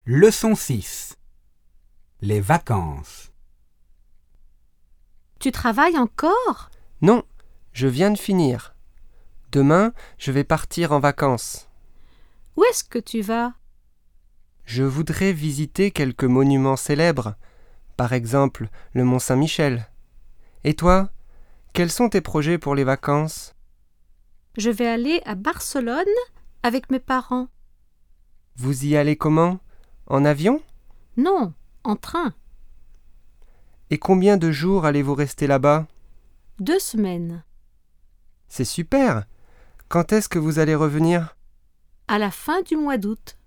Leçon 6. Les vacances. Tu travailles encore ? Non, je viens de finir. Demain, je vais partir en vacances. Où est-ce que tu vas ? Je voudrais visiter quelques monuments célèbres, par exemple le Mont Saint-Michel. Et toi, quels sont tes projets pour les vacances ? Je vais aller à Barcelone avec mes parents. Vous y allez comment ? En avion ? Non, en train. Et combien de jours allez-vous rester là-bas ? 2 semaines. C'est super ! Quand est-ce que vous allez revenir ? À la fin du mois d'août.